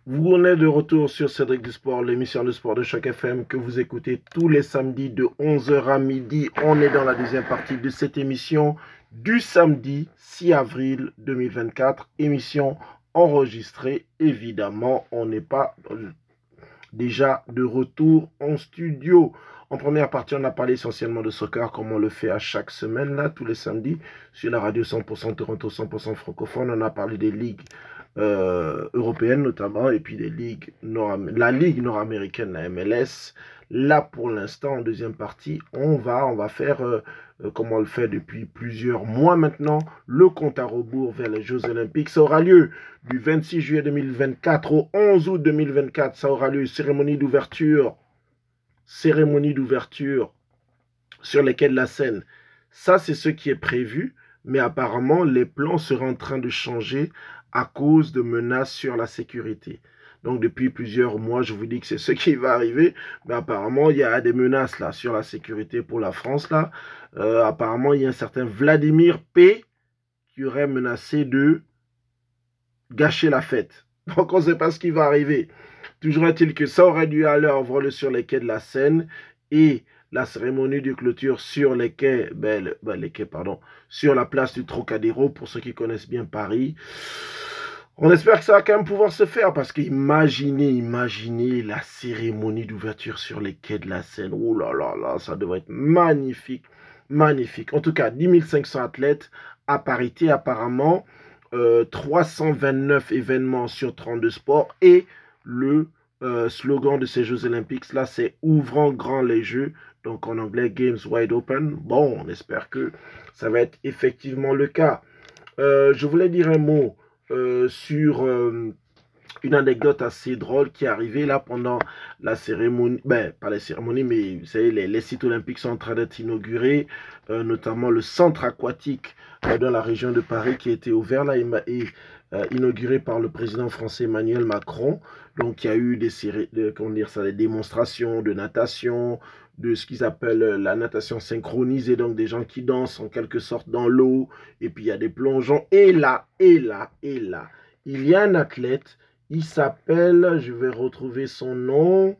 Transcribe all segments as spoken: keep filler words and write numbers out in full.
Vous en êtes de retour sur Cédric du Sport, l'émission de sport de Choc F M que vous écoutez tous les samedis de onze heures à midi. On est dans la deuxième partie de cette émission du samedi six avril deux mille vingt-quatre. Émission enregistrée, évidemment, on n'est pas déjà de retour en studio. En première partie, on a parlé essentiellement de soccer, comme on le fait à chaque semaine, là, tous les samedis, sur la radio cent pour cent Toronto, cent pour cent francophone. On a parlé des ligues euh, européennes, notamment, et puis des ligues nord la ligue nord-américaine, la M L S. Là, pour l'instant, en deuxième partie, on va, on va faire, euh, euh, comme on le fait depuis plusieurs mois maintenant, le compte à rebours vers les Jeux Olympiques. Ça aura lieu du vingt-six juillet deux mille vingt-quatre au onze août deux mille vingt-quatre. Ça aura lieu, cérémonie d'ouverture, cérémonie d'ouverture sur les quais de la Seine. Ça, c'est ce qui est prévu, mais apparemment, les plans seraient en train de changer à cause de menaces sur la sécurité. Donc, depuis plusieurs mois, je vous dis que c'est ce qui va arriver, mais apparemment, il y a des menaces là sur la sécurité pour la France. Là. Euh, apparemment, il y a un certain Vladimir P. qui aurait menacé de gâcher la fête. Donc, on ne sait pas ce qui va arriver. Toujours est-il que ça aurait dû aller avoir lieu sur les quais de la Seine et la cérémonie de clôture sur les quais, ben, ben, les quais, pardon, sur la place du Trocadéro, pour ceux qui connaissent bien Paris. On espère que ça va quand même pouvoir se faire, parce qu'imaginez, imaginez la cérémonie d'ouverture sur les quais de la Seine. Oh là là là, ça devrait être magnifique, magnifique. En tout cas, dix mille cinq cents athlètes à parité apparemment, euh, trois cent vingt-neuf événements sur trente-deux sports, et le euh, slogan de ces Jeux Olympiques, là, c'est « Ouvrant grand les Jeux », donc en anglais « Games Wide Open ». Bon, on espère que ça va être effectivement le cas. Euh, je voulais dire un mot euh, sur euh, une anecdote assez drôle qui est arrivée là pendant la cérémonie, ben pas la cérémonie, mais vous savez, les, les sites olympiques sont en train d'être inaugurés, euh, notamment le centre aquatique euh, dans la région de Paris qui a été ouvert là et euh, inauguré par le président français Emmanuel Macron. Donc il y a eu des, de, comment dire ça, des démonstrations de natation, de ce qu'ils appellent la natation synchronisée, donc des gens qui dansent en quelque sorte dans l'eau, et puis il y a des plongeons, et là, et là, et là, il y a un athlète, il s'appelle, je vais retrouver son nom,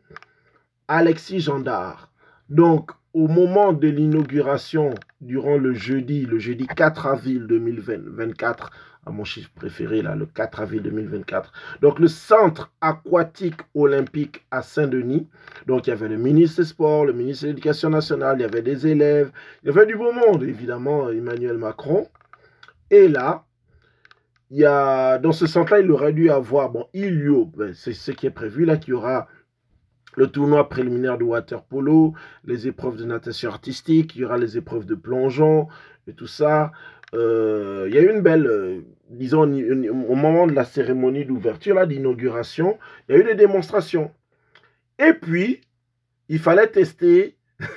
Alexis Gendard. Donc, au moment de l'inauguration, durant le jeudi, le jeudi quatre avril deux mille vingt-quatre, à mon chiffre préféré, là, le quatre avril deux mille vingt-quatre, donc le centre aquatique olympique à Saint-Denis, donc il y avait le ministre des Sports, le ministre de l'Éducation nationale, il y avait des élèves, il y avait du beau monde, évidemment, Emmanuel Macron, et là, il y a, dans ce centre-là, il aurait dû avoir, bon, il y a, ben, c'est ce qui est prévu, là, qu'il y aura le tournoi préliminaire de water polo, les épreuves de natation artistique, il y aura les épreuves de plongeon et tout ça. Euh, il y a eu une belle, euh, disons, une, une, au moment de la cérémonie d'ouverture, là, d'inauguration, il y a eu des démonstrations. Et puis, il fallait tester,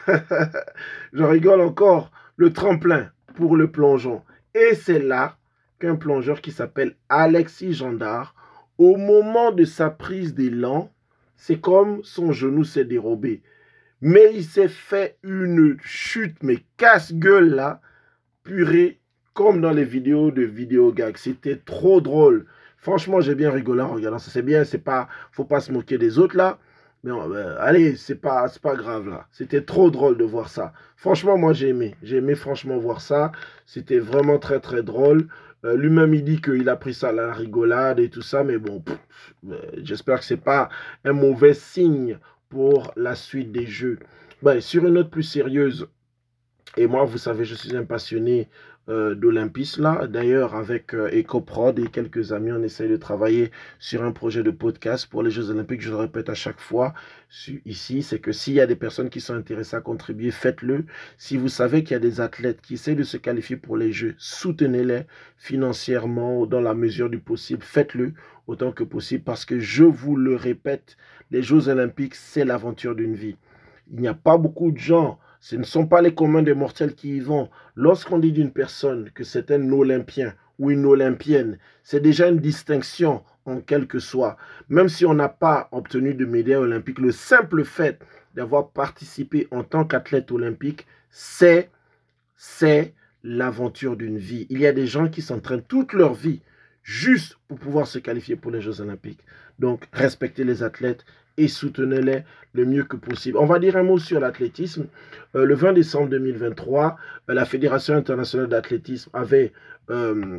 je rigole encore, le tremplin pour le plongeon. Et c'est là qu'un plongeur qui s'appelle Alexis Gendard, au moment de sa prise d'élan, c'est comme son genou s'est dérobé. Mais il s'est fait une chute, mais casse-gueule là, purée, comme dans les vidéos de vidéo gag. C'était trop drôle. Franchement, j'ai bien rigolé en regardant ça. C'est bien, c'est pas, faut pas se moquer des autres là. Mais euh, allez, c'est pas, c'est pas grave là. C'était trop drôle de voir ça. Franchement, moi j'ai aimé. J'ai aimé franchement voir ça. C'était vraiment très très drôle. Euh, lui-même, il dit qu'il a pris ça à la rigolade et tout ça, mais bon, pff, euh, j'espère que c'est pas un mauvais signe pour la suite des jeux. Ben, sur une note plus sérieuse, et moi, vous savez, je suis un passionné euh, d'Olympisme là. D'ailleurs, avec euh, EcoProd et quelques amis, on essaye de travailler sur un projet de podcast pour les Jeux Olympiques. Je le répète à chaque fois ici, c'est que s'il y a des personnes qui sont intéressées à contribuer, faites-le. Si vous savez qu'il y a des athlètes qui essaient de se qualifier pour les Jeux, soutenez-les financièrement dans la mesure du possible. Faites-le autant que possible parce que je vous le répète, les Jeux Olympiques, c'est l'aventure d'une vie. Il n'y a pas beaucoup de gens. Ce ne sont pas les communs des mortels qui y vont. Lorsqu'on dit d'une personne que c'est un Olympien ou une Olympienne, c'est déjà une distinction en quelque soit. Même si on n'a pas obtenu de médaille olympique, le simple fait d'avoir participé en tant qu'athlète olympique, c'est, c'est l'aventure d'une vie. Il y a des gens qui s'entraînent toute leur vie juste pour pouvoir se qualifier pour les Jeux Olympiques. Donc, respectez les athlètes et soutenez-les le mieux que possible. On va dire un mot sur l'athlétisme. Euh, le vingt décembre deux mille vingt-trois, euh, la Fédération internationale d'athlétisme avait euh,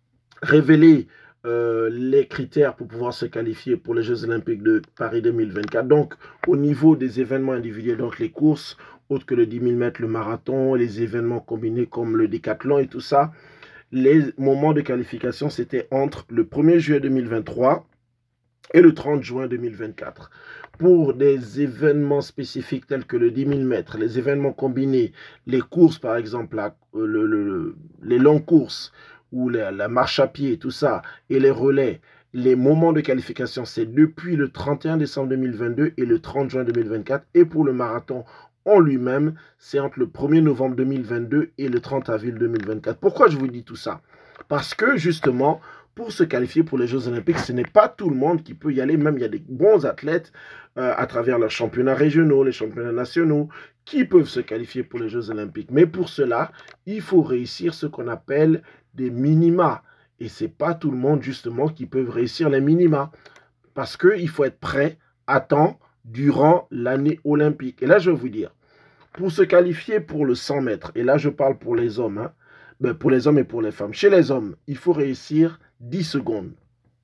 révélé euh, les critères pour pouvoir se qualifier pour les Jeux Olympiques de Paris deux mille vingt-quatre. Donc, au niveau des événements individuels, donc les courses, autres que le dix mille mètres, le marathon, les événements combinés comme le décathlon et tout ça, les moments de qualification, c'était entre le premier juillet deux mille vingt-trois et le trente juin deux mille vingt-quatre. Pour des événements spécifiques tels que le dix mille mètres, les événements combinés, les courses par exemple, la, le, le, les longues courses ou la, la marche à pied, tout ça, et les relais, les moments de qualification, c'est depuis le trente et un décembre deux mille vingt-deux et le trente juin deux mille vingt-quatre. Et pour le marathon en lui-même, c'est entre le premier novembre deux mille vingt-deux et le trente avril deux mille vingt-quatre. Pourquoi je vous dis tout ça? Parce que justement, pour se qualifier pour les Jeux Olympiques, ce n'est pas tout le monde qui peut y aller. Même il y a des bons athlètes euh, à travers leurs championnats régionaux, les championnats nationaux, qui peuvent se qualifier pour les Jeux Olympiques. Mais pour cela, il faut réussir ce qu'on appelle des minima. Et ce n'est pas tout le monde justement qui peut réussir les minima. Parce qu'il faut être prêt à temps durant l'année olympique. Et là, je vais vous dire, pour se qualifier pour le cent mètres, et là je parle pour les hommes, hein, ben pour les hommes et pour les femmes. Chez les hommes, il faut réussir dix secondes.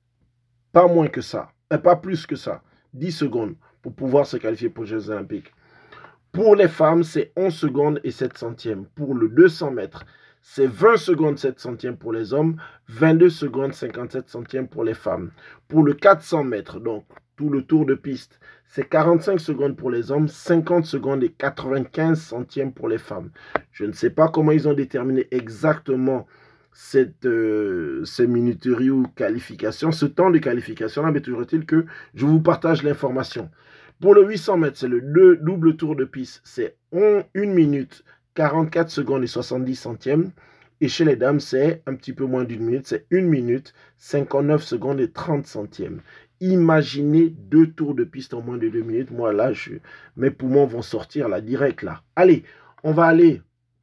Pas moins que ça, et pas plus que ça. dix secondes pour pouvoir se qualifier pour les Jeux Olympiques. Pour les femmes, c'est onze secondes et sept centièmes. Pour le deux cents mètres, c'est vingt secondes sept centièmes pour les hommes, vingt-deux secondes cinquante-sept centièmes pour les femmes. Pour le quatre cents mètres, donc tout le tour de piste, c'est quarante-cinq secondes pour les hommes, cinquante secondes et quatre-vingt-quinze centièmes pour les femmes. Je ne sais pas comment ils ont déterminé exactement cette, euh, ces minuteries ou qualifications, ce temps de qualification-là, mais toujours est-il que je vous partage l'information. Pour le huit cents mètres, c'est le deux, double tour de piste, c'est une minute, quarante-quatre secondes et soixante-dix centièmes. Et chez les dames, c'est un petit peu moins d'une minute, c'est une minute, cinquante-neuf secondes et trente centièmes. Imaginez deux tours de piste en moins de deux minutes. Moi, là, je, mes poumons vont sortir là, direct là. Allez, on va aller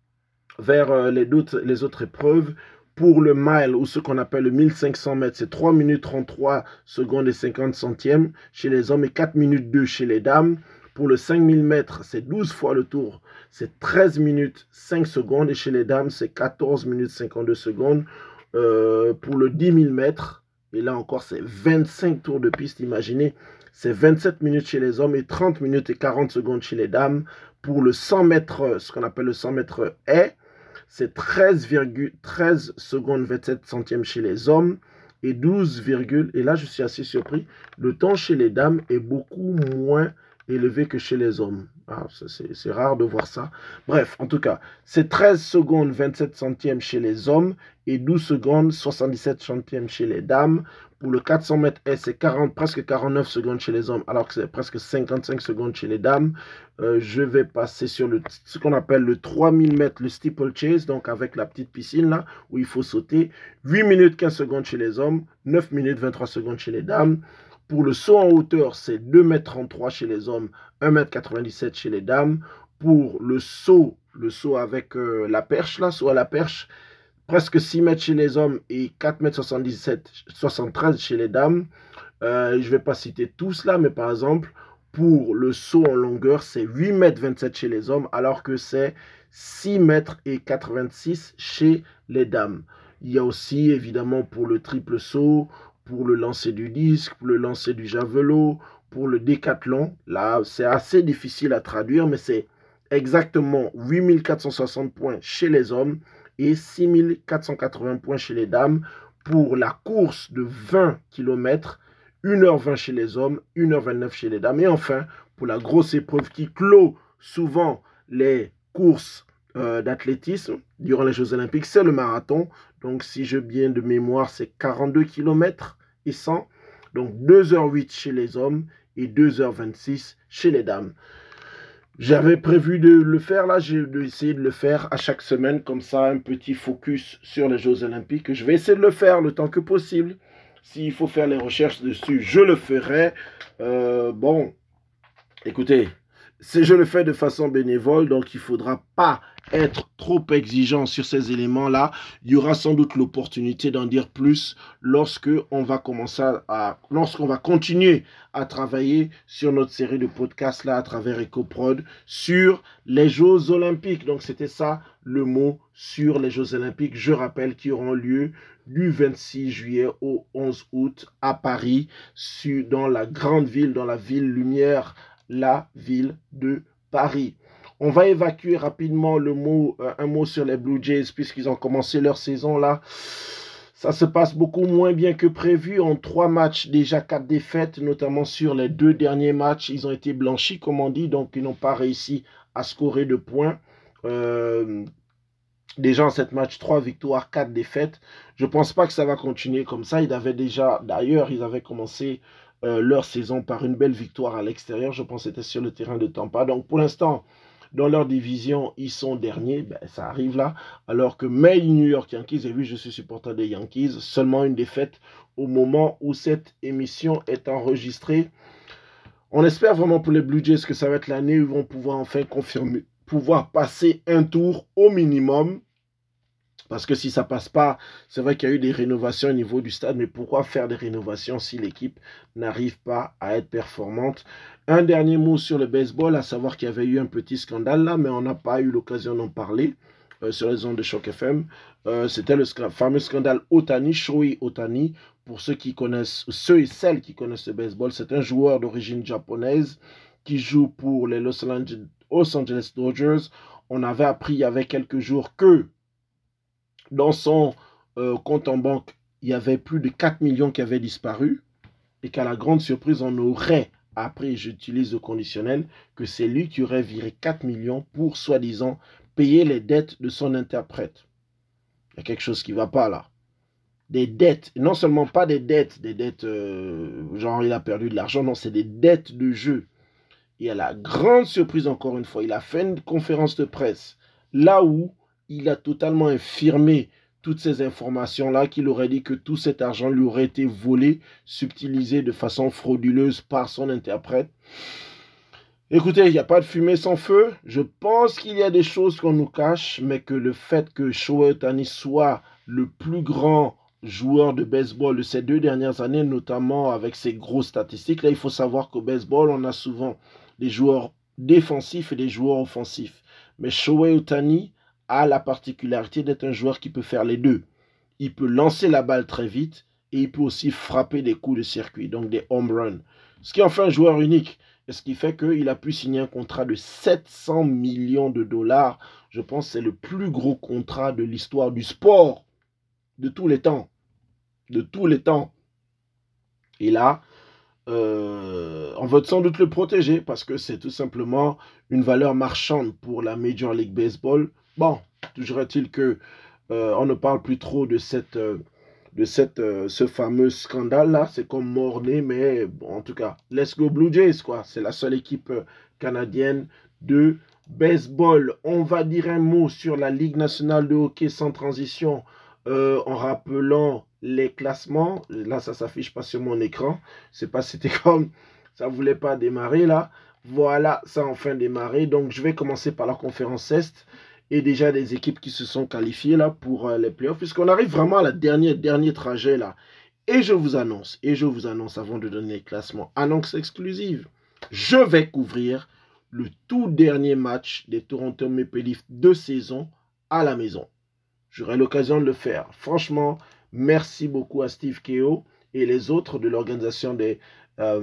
vers euh, les, autres, les autres épreuves. Pour le mile, ou ce qu'on appelle le mille cinq cents mètres, c'est trois minutes trente-trois secondes et cinquante centièmes chez les hommes et quatre minutes deux chez les dames. Pour le cinq mille mètres, c'est douze fois le tour, c'est treize minutes cinq secondes. Et chez les dames, c'est quatorze minutes cinquante-deux secondes. Euh, pour le dix mille mètres, et là encore, c'est vingt-cinq tours de piste, imaginez. C'est vingt-sept minutes chez les hommes et trente minutes et quarante secondes chez les dames. Pour le cent mètres, ce qu'on appelle le cent mètres haies, c'est treize virgule treize secondes vingt-sept centièmes chez les hommes et douze, et là je suis assez surpris, le temps chez les dames est beaucoup moins élevé que chez les hommes. Ah, c'est rare de voir ça. Bref, en tout cas, c'est treize secondes vingt-sept centièmes chez les hommes et douze secondes soixante-dix-sept centièmes chez les dames. Pour le quatre cents mètres, c'est presque quarante-neuf secondes chez les hommes, alors que c'est presque cinquante-cinq secondes chez les dames. Euh, je vais passer sur le, ce qu'on appelle le trois mille mètres, le steeplechase, donc avec la petite piscine là, où il faut sauter. huit minutes quinze secondes chez les hommes, neuf minutes vingt-trois secondes chez les dames. Pour le saut en hauteur, c'est deux mètres trente-trois chez les hommes, un mètre quatre-vingt-dix-sept chez les dames. Pour le saut, le saut avec euh, la perche, là, saut à la perche, presque six mètres chez les hommes et quatre mètres soixante-dix-sept, soixante-treize chez les dames. Euh, je ne vais pas citer tous là, mais par exemple, pour le saut en longueur, c'est huit mètres vingt-sept chez les hommes, alors que c'est six mètres quatre-vingt-six chez les dames. Il y a aussi, évidemment, pour le triple saut, pour le lancer du disque, pour le lancer du javelot, pour le décathlon. Là, c'est assez difficile à traduire, mais c'est exactement huit mille quatre cent soixante points chez les hommes et six mille quatre cent quatre-vingts points chez les dames. Pour la course de vingt kilomètres, une heure vingt chez les hommes, une heure vingt-neuf chez les dames. Et enfin, pour la grosse épreuve qui clôt souvent les courses euh, d'athlétisme durant les Jeux Olympiques, c'est le marathon. Donc, si je bien de mémoire, c'est quarante-deux kilomètres et cent. Donc, deux heures huit chez les hommes et deux heures vingt-six chez les dames. J'avais prévu de le faire, là, j'ai essayé de le faire à chaque semaine, comme ça, un petit focus sur les Jeux Olympiques. Je vais essayer de le faire le temps que possible. S'il faut faire les recherches dessus, je le ferai. Euh, bon, écoutez, je le fais de façon bénévole, donc il ne faudra pas être trop exigeant sur ces éléments-là. Il y aura sans doute l'opportunité d'en dire plus lorsque on va commencer à, lorsqu'on va continuer à travailler sur notre série de podcasts là à travers EcoProd sur les Jeux Olympiques. Donc c'était ça le mot sur les Jeux Olympiques. Je rappelle qu'ils auront lieu du vingt-six juillet au onze août à Paris, sur, dans la grande ville, dans la ville lumière, la ville de Paris. On va évacuer rapidement le mot, euh, un mot sur les Blue Jays puisqu'ils ont commencé leur saison là. Ça se passe beaucoup moins bien que prévu. En trois matchs, déjà quatre défaites, notamment sur les deux derniers matchs. Ils ont été blanchis, comme on dit, donc ils n'ont pas réussi à scorer de points. Euh, déjà en sept matchs, trois victoires, quatre défaites. Je ne pense pas que ça va continuer comme ça. Ils avaient déjà, d'ailleurs, ils avaient commencé euh, leur saison par une belle victoire à l'extérieur. Je pense que c'était sur le terrain de Tampa. Donc pour l'instant, dans leur division, ils sont derniers, ben, ça arrive là, alors que mais New York Yankees, et oui, je suis supporter des Yankees, seulement une défaite au moment où cette émission est enregistrée. On espère vraiment pour les Blue Jays que ça va être l'année où ils vont pouvoir enfin confirmer, pouvoir passer un tour au minimum. Parce que si ça ne passe pas, c'est vrai qu'il y a eu des rénovations au niveau du stade, mais pourquoi faire des rénovations si l'équipe n'arrive pas à être performante? Un dernier mot sur le baseball, à savoir qu'il y avait eu un petit scandale là, mais on n'a pas eu l'occasion d'en parler euh, sur les ondes de Choc F M. Euh, C'était le sc- fameux scandale Ohtani, Shohei Ohtani. Pour ceux qui connaissent, ceux et celles qui connaissent le baseball, c'est un joueur d'origine japonaise qui joue pour les Los Angeles, Los Angeles Dodgers. On avait appris il y avait quelques jours que dans son euh, compte en banque, il y avait plus de quatre millions qui avaient disparu et qu'à la grande surprise, on aurait appris, j'utilise le conditionnel, que c'est lui qui aurait viré quatre millions pour, soi-disant, payer les dettes de son interprète. Il y a quelque chose qui ne va pas là. Des dettes, et non seulement pas des dettes, des dettes euh, genre il a perdu de l'argent, non, c'est des dettes de jeu. Et à la grande surprise, encore une fois, il a fait une conférence de presse là où il a totalement infirmé toutes ces informations-là, qu'il aurait dit que tout cet argent lui aurait été volé, subtilisé de façon frauduleuse par son interprète. Écoutez, il n'y a pas de fumée sans feu. Je pense qu'il y a des choses qu'on nous cache, mais que le fait que Shohei Ohtani soit le plus grand joueur de baseball de ces deux dernières années, notamment avec ses grosses statistiques, là, il faut savoir qu'au baseball, on a souvent des joueurs défensifs et des joueurs offensifs. Mais Shohei Ohtani a la particularité d'être un joueur qui peut faire les deux. Il peut lancer la balle très vite et il peut aussi frapper des coups de circuit, donc des home runs. Ce qui en fait un joueur unique. Et ce qui fait qu'il a pu signer un contrat de sept cents millions de dollars. Je pense que c'est le plus gros contrat de l'histoire du sport de tous les temps. De tous les temps. Et là, euh, on veut sans doute le protéger parce que c'est tout simplement une valeur marchande pour la Major League Baseball. Bon, toujours est-il que euh, on ne parle plus trop de cette... Euh, de cette, euh, ce fameux scandale-là. C'est comme mort-né, mais bon, en tout cas, let's go Blue Jays, quoi. C'est la seule équipe euh, canadienne de baseball. On va dire un mot sur la Ligue nationale de hockey sans transition euh, en rappelant les classements. Là, ça ne s'affiche pas sur mon écran. Je sais pas si c'était comme ça ne voulait pas démarrer, là. Voilà, ça a enfin démarré. Donc, je vais commencer par la conférence Est. Et déjà des équipes qui se sont qualifiées là pour euh, les playoffs, puisqu'on arrive vraiment à la dernière dernier trajet là. Et je vous annonce, et je vous annonce avant de donner les classements, annonce exclusive, je vais couvrir le tout dernier match des Toronto Maple Leafs de saison à la maison. J'aurai l'occasion de le faire. Franchement, merci beaucoup à Steve Keogh et les autres de l'organisation des... Euh,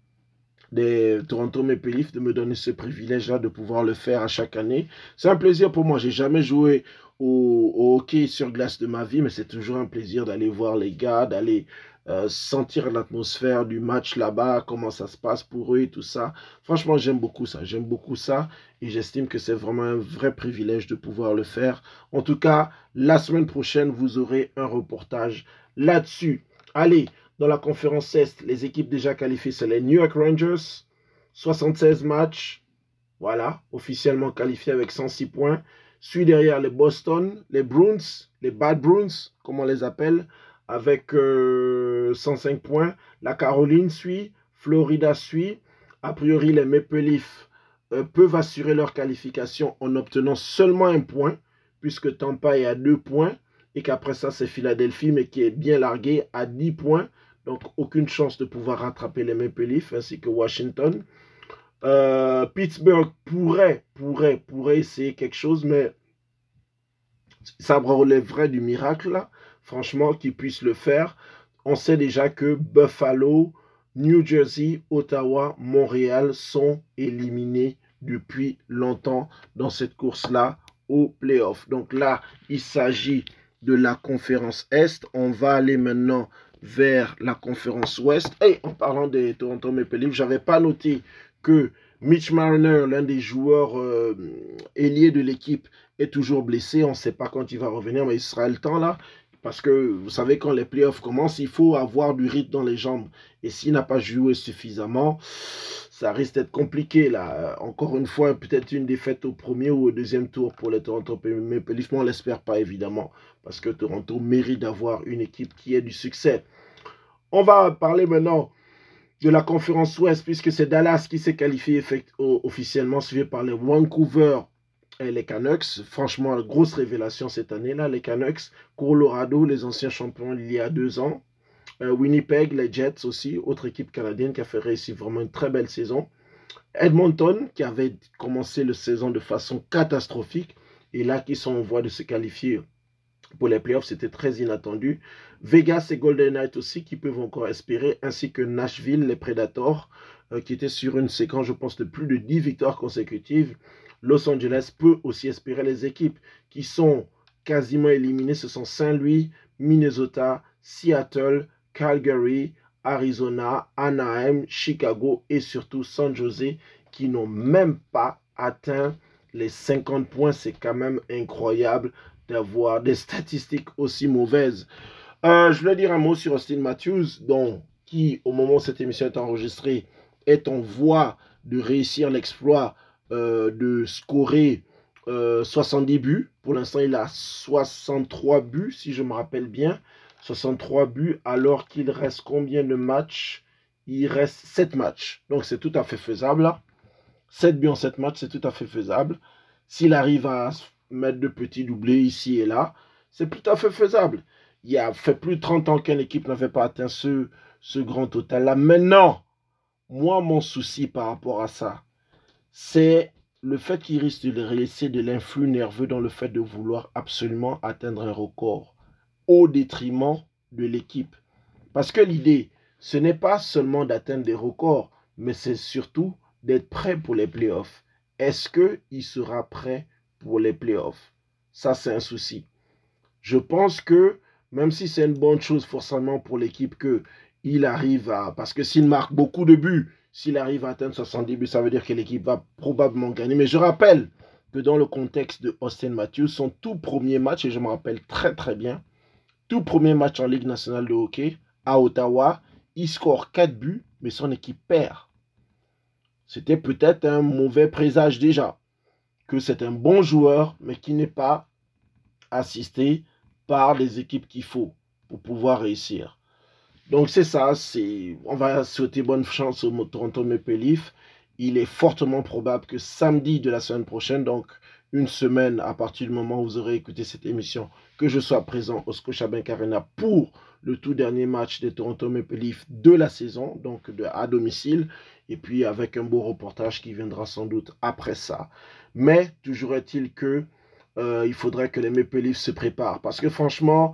des Toronto Maple Leafs de me donner ce privilège-là de pouvoir le faire à chaque année. C'est un plaisir pour moi. J'ai jamais joué au, au hockey sur glace de ma vie, mais c'est toujours un plaisir d'aller voir les gars, d'aller euh, sentir l'atmosphère du match là-bas, comment ça se passe pour eux et tout ça. Franchement, j'aime beaucoup ça. J'aime beaucoup ça et j'estime que c'est vraiment un vrai privilège de pouvoir le faire. En tout cas, la semaine prochaine, vous aurez un reportage là-dessus. Allez, dans la conférence Est, les équipes déjà qualifiées, c'est les New York Rangers, soixante-seize matchs, voilà, officiellement qualifiés avec cent six points. Suit derrière les Boston, les Bruins, les Bad Bruins, comme on les appelle, avec euh, cent cinq points. La Caroline suit, Florida suit. A priori, les Maple Leafs euh, peuvent assurer leur qualification en obtenant seulement un point, puisque Tampa est à deux points, et qu'après ça, c'est Philadelphie, mais qui est bien largué à dix points. Donc, aucune chance de pouvoir rattraper les Maple Leafs, ainsi que Washington. Euh, Pittsburgh pourrait, pourrait, pourrait essayer quelque chose, mais ça relèverait du miracle, là, franchement, qu'ils puissent le faire. On sait déjà que Buffalo, New Jersey, Ottawa, Montréal sont éliminés depuis longtemps dans cette course-là aux playoffs. Donc là, il s'agit de la conférence Est. On va aller maintenant vers la conférence Ouest. Et en parlant des Toronto Maple Leafs, je n'avais pas noté que Mitch Marner, l'un des joueurs euh, ailiers de l'équipe, est toujours blessé. On ne sait pas quand il va revenir, mais il sera le temps là. Parce que vous savez, quand les playoffs commencent, il faut avoir du rythme dans les jambes. Et s'il n'a pas joué suffisamment, ça risque d'être compliqué là. Encore une fois, peut-être une défaite au premier ou au deuxième tour pour les Toronto Maple Leafs. On ne l'espère pas évidemment, parce que Toronto mérite d'avoir une équipe qui ait du succès. On va parler maintenant de la conférence Ouest, puisque c'est Dallas qui s'est qualifié officiellement, suivi par les Vancouver et les Canucks. Franchement, grosse révélation cette année-là, les Canucks. Colorado, les anciens champions il y a deux ans. Euh, Winnipeg, les Jets aussi, autre équipe canadienne qui a fait réussir vraiment une très belle saison. Edmonton, qui avait commencé la saison de façon catastrophique, et là qui sont en voie de se qualifier pour les playoffs, c'était très inattendu. Vegas et Golden Knights aussi qui peuvent encore espérer, ainsi que Nashville, les Predators, euh, qui étaient sur une séquence, je pense, de plus de dix victoires consécutives. Los Angeles peut aussi espérer. Les équipes qui sont quasiment éliminées, ce sont Saint-Louis, Minnesota, Seattle, Calgary, Arizona, Anaheim, Chicago et surtout San Jose, qui n'ont même pas atteint les cinquante points. C'est quand même incroyable d'avoir des statistiques aussi mauvaises. Euh, je voulais dire un mot sur Austin Matthews, dont, qui, au moment où cette émission est enregistrée, est en voie de réussir l'exploit euh, de scorer euh, soixante-dix buts. Pour l'instant, il a soixante-trois buts, si je me rappelle bien. soixante-trois buts, alors qu'il reste combien de matchs? Il reste sept matchs. Donc, c'est tout à fait faisable. Là. sept buts en sept matchs, c'est tout à fait faisable. S'il arrive à mettre de petits doublés ici et là, c'est tout à fait faisable. Il a fait plus de trente ans qu'une équipe n'avait pas atteint ce, ce grand total-là. Maintenant, moi, mon souci par rapport à ça, c'est le fait qu'il risque de laisser de l'influx nerveux dans le fait de vouloir absolument atteindre un record au détriment de l'équipe. Parce que l'idée, ce n'est pas seulement d'atteindre des records, mais c'est surtout d'être prêt pour les playoffs. Est-ce qu'il sera prêt pour les playoffs? Ça, c'est un souci. Je pense que, même si c'est une bonne chose forcément pour l'équipe qu'il arrive à... Parce que s'il marque beaucoup de buts, s'il arrive à atteindre soixante-dix buts, ça veut dire que l'équipe va probablement gagner. Mais je rappelle que dans le contexte de Austin Matthews, son tout premier match, et je me rappelle très très bien, tout premier match en Ligue nationale de hockey, à Ottawa, il score quatre buts, mais son équipe perd. C'était peut-être un mauvais présage déjà, que c'est un bon joueur, mais qui n'est pas assisté par les équipes qu'il faut pour pouvoir réussir. Donc c'est ça, c'est, on va souhaiter bonne chance au Toronto Maple Leafs. Il est fortement probable que samedi de la semaine prochaine, donc une semaine à partir du moment où vous aurez écouté cette émission, que je sois présent au Scotiabank Arena pour le tout dernier match des Toronto Maple Leafs de la saison, donc de, à domicile, et puis avec un beau reportage qui viendra sans doute après ça. Mais toujours est-il que euh, il faudrait que les Maple Leafs se préparent, parce que franchement,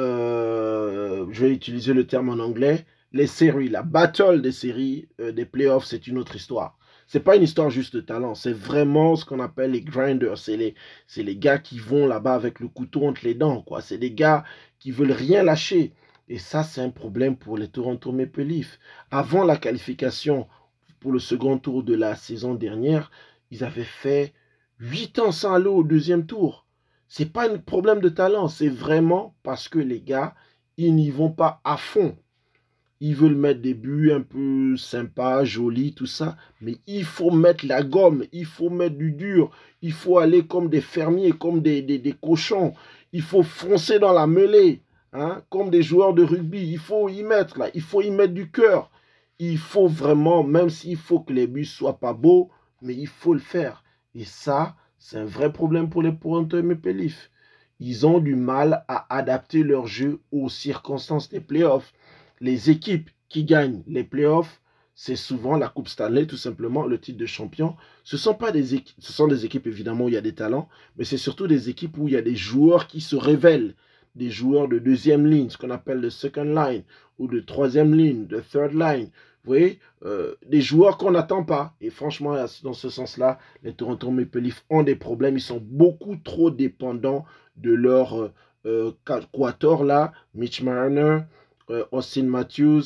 euh, je vais utiliser le terme en anglais, les séries, la battle des séries, euh, des playoffs, c'est une autre histoire. C'est pas une histoire juste de talent, c'est vraiment ce qu'on appelle les grinders, c'est les, c'est les gars qui vont là-bas avec le couteau entre les dents, quoi. C'est des gars qui veulent rien lâcher. Et ça, c'est un problème pour les Toronto Maple Leafs. Avant la qualification pour le second tour de la saison dernière, ils avaient fait huit ans sans aller au deuxième tour. C'est pas un problème de talent, c'est vraiment parce que les gars, ils n'y vont pas à fond. Ils veulent mettre des buts un peu sympas, jolis, tout ça. Mais il faut mettre la gomme, il faut mettre du dur. Il faut aller comme des fermiers, comme des, des, des cochons. Il faut foncer dans la mêlée, hein, comme des joueurs de rugby. Il faut y mettre, là, il faut y mettre du cœur. Il faut vraiment, même s'il faut que les buts ne soient pas beaux, mais il faut le faire. Et ça, c'est un vrai problème pour les Toronto Maple Leafs. Ils ont du mal à adapter leur jeu aux circonstances des playoffs. Les équipes qui gagnent les playoffs, c'est souvent la Coupe Stanley, tout simplement, le titre de champion. Ce sont pas des équipes, ce sont des équipes évidemment où il y a des talents, mais c'est surtout des équipes où il y a des joueurs qui se révèlent, des joueurs de deuxième ligne, ce qu'on appelle le second line, ou de troisième ligne, de third line. Vous voyez, euh, des joueurs qu'on n'attend pas. Et franchement, dans ce sens-là, les Toronto Maple Leafs ont des problèmes. Ils sont beaucoup trop dépendants de leur euh, quator là, Mitch Marner, euh, Austin Matthews,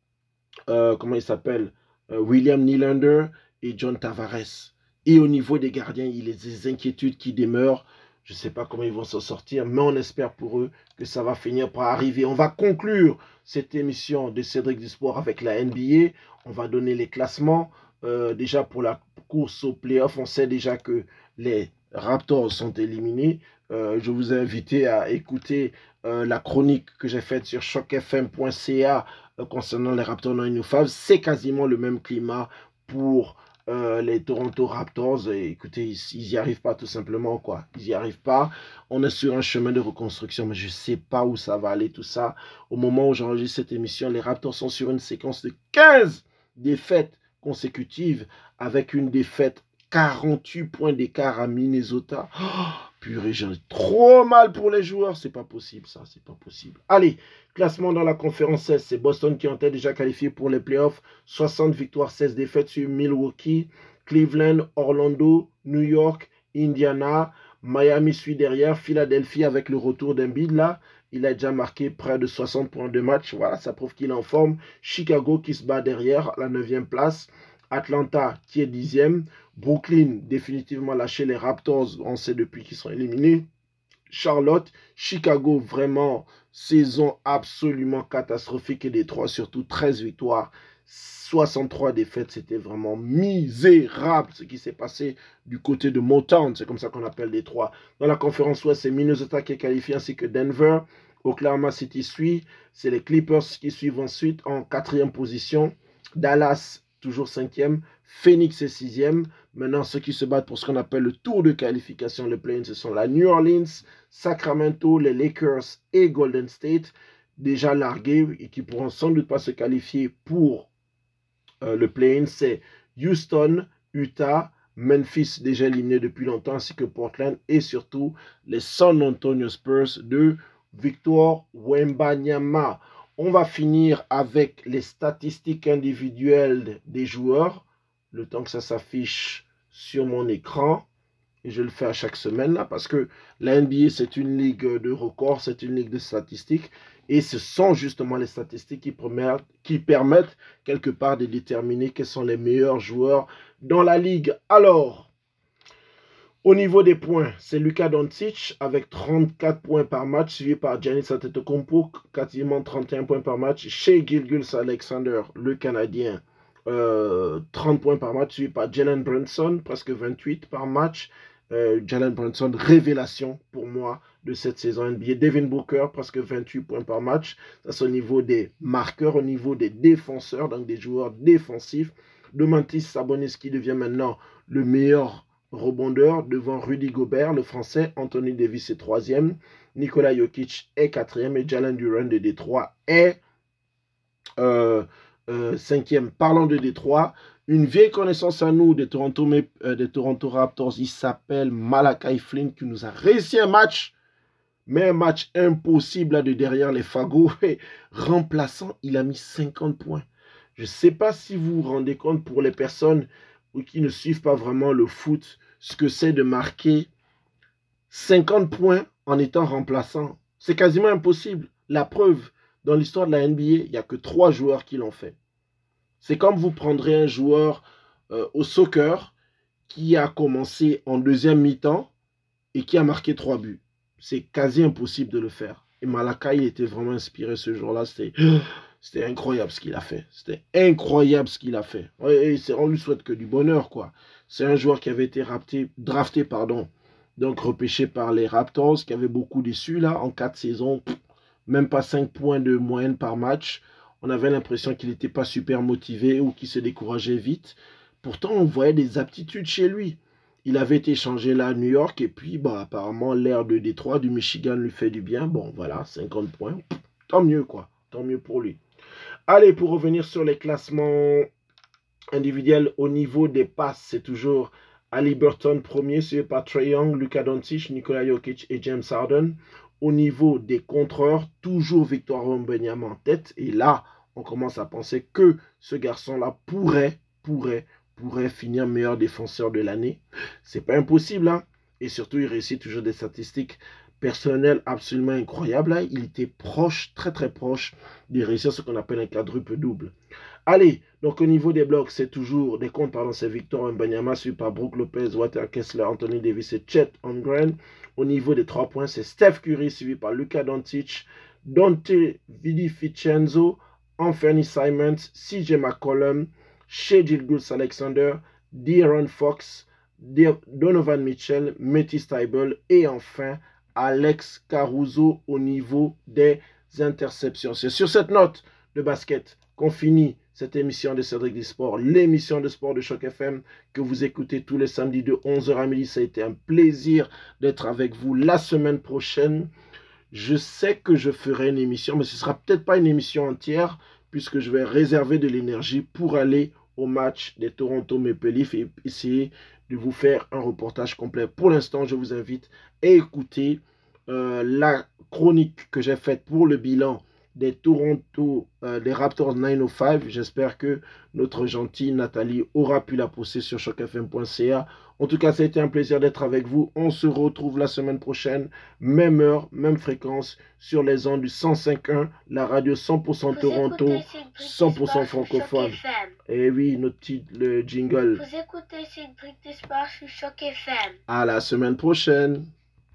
euh, comment il s'appelle, euh, William Nylander et John Tavares. Et au niveau des gardiens, il y a des inquiétudes qui demeurent. Je ne sais pas comment ils vont s'en sortir, mais on espère pour eux que ça va finir par arriver. On va conclure cette émission de Cédric du Sport avec la N B A. On va donner les classements. Euh, déjà pour la course au playoff, on sait déjà que les Raptors sont éliminés. Euh, je vous ai invité à écouter euh, la chronique que j'ai faite sur choc f m point c a euh, concernant les Raptors non New Fab. C'est quasiment le même climat pour euh, les Toronto Raptors. Et écoutez, ils n'y arrivent pas tout simplement, quoi. Ils n'y arrivent pas. On est sur un chemin de reconstruction, mais je ne sais pas où ça va aller tout ça. Au moment où j'enregistre cette émission, les Raptors sont sur une séquence de quinze défaites consécutives avec une défaite quarante-huit points d'écart à Minnesota. Oh, purée, j'ai trop mal pour les joueurs. C'est pas possible, ça. C'est pas possible. Allez, classement dans la conférence Est, c'est Boston qui ont été déjà qualifié pour les playoffs. soixante victoires, seize défaites sur Milwaukee. Cleveland, Orlando, New York, Indiana. Miami suit derrière. Philadelphie avec le retour d'Embiid là. Il a déjà marqué près de soixante points de match. Voilà, ça prouve qu'il est en forme. Chicago qui se bat derrière, à la neuvième place. Atlanta qui est dixième. Brooklyn définitivement lâché les Raptors, on sait depuis qu'ils sont éliminés. Charlotte, Chicago, vraiment saison absolument catastrophique et Détroit surtout treize victoires, soixante-trois défaites, c'était vraiment misérable ce qui s'est passé du côté de Motown, c'est comme ça qu'on appelle Détroit. Dans la conférence Ouest, c'est Minnesota qui est qualifié ainsi que Denver. Oklahoma City suit, c'est les Clippers qui suivent ensuite en quatrième position. Dallas toujours cinquième, Phoenix est sixième. Maintenant, ceux qui se battent pour ce qu'on appelle le tour de qualification, le play-in, ce sont la New Orleans, Sacramento, les Lakers et Golden State, déjà largués et qui pourront sans doute pas se qualifier pour euh, le play-in. C'est Houston, Utah, Memphis déjà éliminé depuis longtemps, ainsi que Portland et surtout les San Antonio Spurs de Victor Wembanyama. On va finir avec les statistiques individuelles des joueurs, le temps que ça s'affiche sur mon écran. Et je le fais à chaque semaine là, parce que la N B A, c'est une ligue de records, c'est une ligue de statistiques. Et ce sont justement les statistiques qui permettent, qui permettent quelque part de déterminer quels sont les meilleurs joueurs dans la ligue. Alors, au niveau des points, c'est Luka Doncic avec trente-quatre points par match, suivi par Giannis Antetokounmpo, quasiment trente et un points par match. Shai Gilgeous-Alexander, le Canadien, euh, trente points par match, suivi par Jalen Brunson, presque vingt-huit par match. Euh, Jalen Brunson, révélation pour moi de cette saison N B A. Devin Booker, presque vingt-huit points par match. Ça, c'est au niveau des marqueurs, au niveau des défenseurs, donc des joueurs défensifs. Domantas Sabonis qui devient maintenant le meilleur rebondeur devant Rudy Gobert, le français. Anthony Davis est troisième. Nikola Jokic est quatrième. Et Jalen Duren de Détroit est euh, euh, cinquième. Parlant de Détroit, une vieille connaissance à nous des Toronto, euh, des Toronto Raptors, il s'appelle Malachi Flynn, qui nous a réussi un match, mais un match impossible là, de derrière les fagots. Remplaçant, il a mis cinquante points. Je ne sais pas si vous vous rendez compte pour les personnes qui ne suivent pas vraiment le foot, ce que c'est de marquer cinquante points en étant remplaçant. C'est quasiment impossible. La preuve, dans l'histoire de la N B A, il n'y a que trois joueurs qui l'ont fait. C'est comme vous prendrez un joueur euh, au soccer qui a commencé en deuxième mi-temps et qui a marqué trois buts. C'est quasi impossible de le faire. Et Malachi était vraiment inspiré ce jour-là. C'était... C'était incroyable ce qu'il a fait. C'était incroyable ce qu'il a fait. Et on lui souhaite que du bonheur, quoi. C'est un joueur qui avait été rapté, drafté, pardon, donc repêché par les Raptors, qui avait beaucoup déçu, là, en quatre saisons. Même pas cinq points de moyenne par match. On avait l'impression qu'il n'était pas super motivé ou qu'il se décourageait vite. Pourtant, on voyait des aptitudes chez lui. Il avait été échangé là à New York et puis, bon, apparemment, l'air de Détroit, du Michigan lui fait du bien. Bon, voilà, cinquante points. Tant mieux, quoi. Tant mieux pour lui. Allez, pour revenir sur les classements individuels au niveau des passes, c'est toujours Haliburton premier, suivi par Trae Young, Luka Doncic, Nikola Jokic et James Harden. Au niveau des contreurs, toujours Victor Wembanyama en tête. Et là, on commence à penser que ce garçon-là pourrait, pourrait, pourrait finir meilleur défenseur de l'année. C'est pas impossible, hein. Et surtout, il réussit toujours des statistiques personnelles absolument incroyables. Hein. Il était proche, très très proche de réussir ce qu'on appelle un quadruple double. Allez, donc au niveau des blocs, c'est toujours des comptes, pardon, c'est Victor Wembanyama, suivi par Brook Lopez, Walter Kessler, Anthony Davis et Chet Holmgren. Au niveau des trois points, c'est Steph Curry, suivi par Luka Doncic, Dante DiVincenzo, Anthony Simons, C J McCollum, Shai Gilgeous-Alexander, De'Aaron Fox, Donovan Mitchell, Matisse Thybulle et enfin Alex Caruso au niveau des interceptions. C'est sur cette note de basket qu'on finit cette émission de Cédric Disport, l'émission de sport de Choc F M que vous écoutez tous les samedis de onze heures à midi. Ça a été un plaisir d'être avec vous la semaine prochaine. Je sais que je ferai une émission, mais ce ne sera peut-être pas une émission entière puisque je vais réserver de l'énergie pour aller au match des Toronto Maple Leafs et essayer de vous faire un reportage complet. Pour l'instant, je vous invite à écouter euh, la chronique que j'ai faite pour le bilan des Toronto, euh, des Raptors neuf cent cinq. J'espère que notre gentille Nathalie aura pu la poster sur choc f m point c a. En tout cas, ça a été un plaisir d'être avec vous. On se retrouve la semaine prochaine, même heure, même fréquence, sur les ondes du cent cinq point un, la radio cent pour cent Toronto, cent pour cent francophone. Et oui, notre petit le jingle. Vous écoutez Cédric Disport sur Choc F M. À la semaine prochaine.